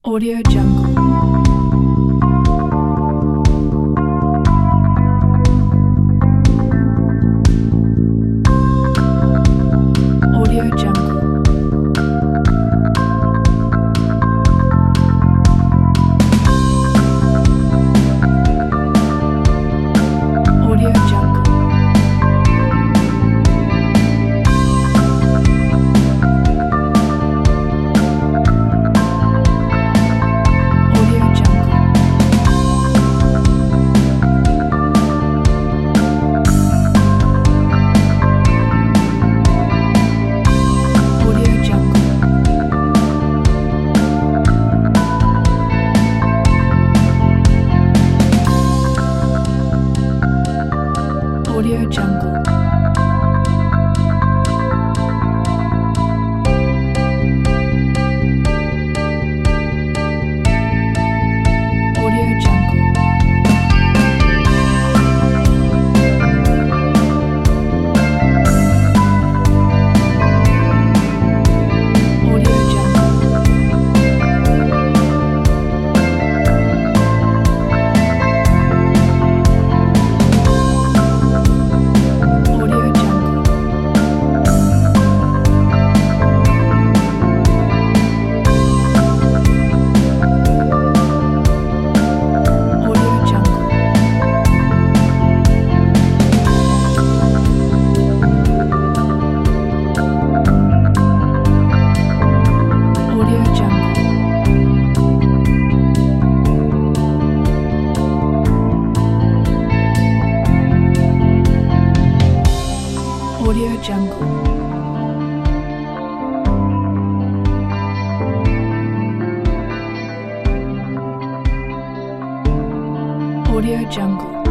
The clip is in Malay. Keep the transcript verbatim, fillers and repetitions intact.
Audio Jungle. Audio Jungle. Audio Jungle. Audio Jungle. Audio Jungle. Audio Jungle. Audio Jungle. Audio Jungle. Audio Jungle. Audio Jungle. Audio Jungle. Audio Jungle. Audio Jungle.